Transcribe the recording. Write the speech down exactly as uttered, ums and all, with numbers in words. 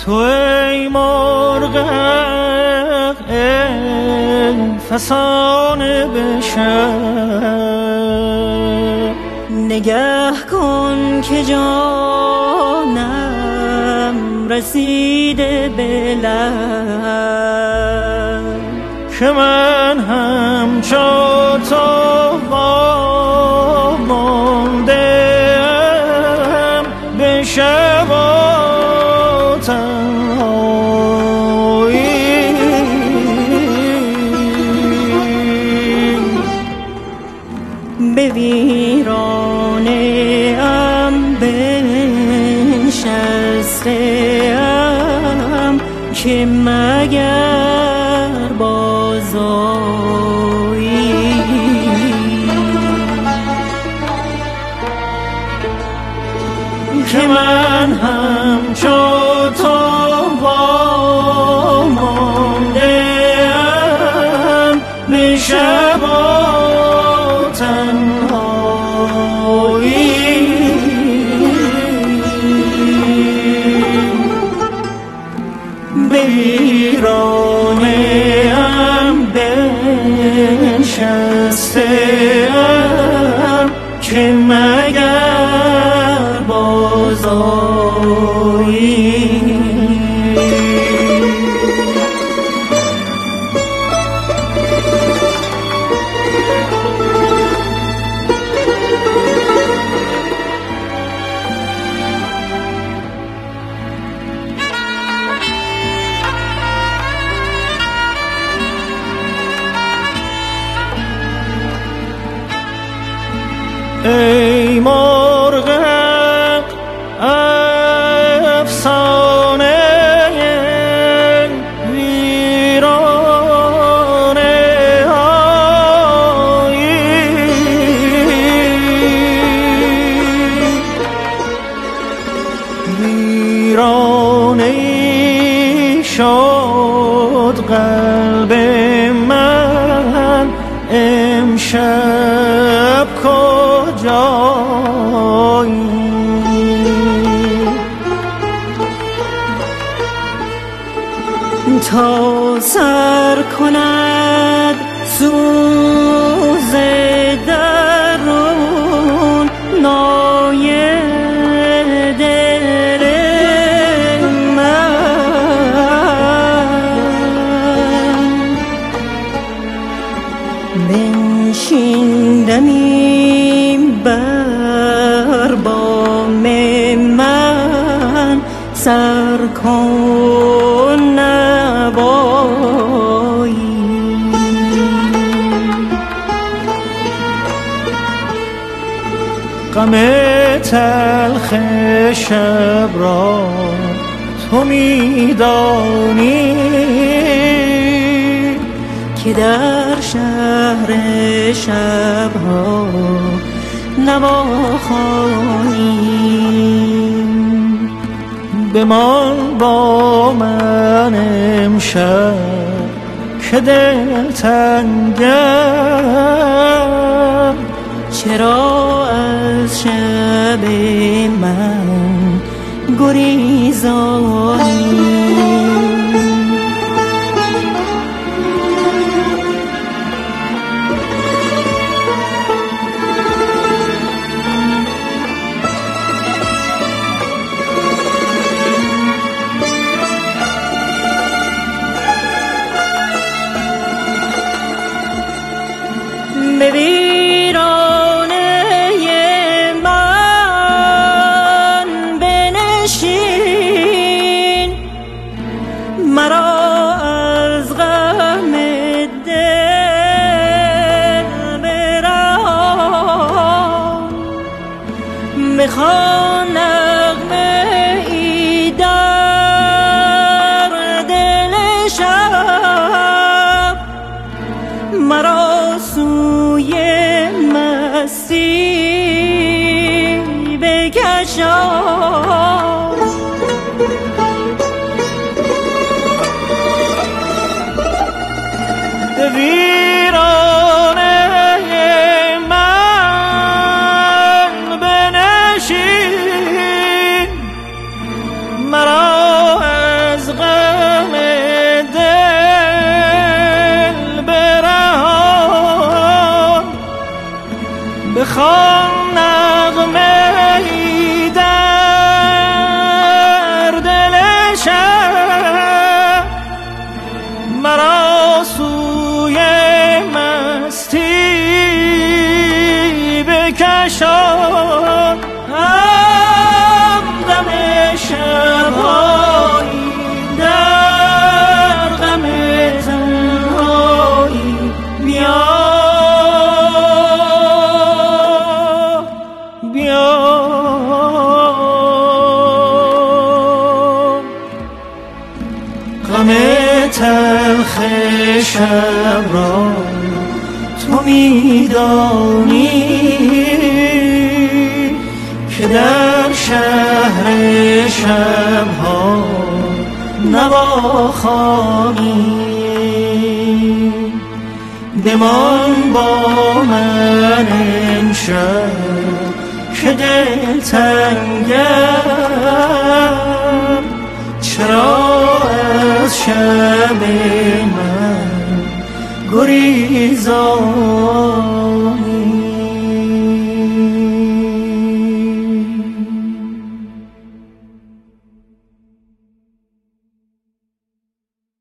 تو ای مرغ ای فسانه به شب، نگه کن که جانم رسیده به لب، که من همچو تو وامانده‌ام به شب و تنهایی. به ویرانه ام بنشسته‌ام که مگر بازآیی. که من همچو تو وامانده‌ام به شب و تنهایی. به ویرانه ام بنشسته‌ام که مگر بازآیی. ای مرغ افسانه ویرانه هایی، ویرانه شد قلب من امشب کجایی. تا سر کند سوز درون نای دل من، بنشیندمی بر بام من، سر کن نوایی. غم تلخ شب را تو میدانی که در شهر شبها نواخوانیم. بمان با من امشب که دل تنگم، چرا از شب من گریزانی. به ویرانه من بنشین، مرا از غم دل برهان. میخوان نغمه ای در دل شب، مرا سوی مستی بکشان. به ویرانه من بنشین، مرا بخوان نغمه ای در دل شب، مرا سوی مستی بکشان. همدم شب‌هایی در غم تنهایی، بیا بیا غم تلخ شب را تو می‌دانی که در شهر شب‌ها نواخوانی. بمان با من امشب که دل تنگم، چرا از شب من گریزانی.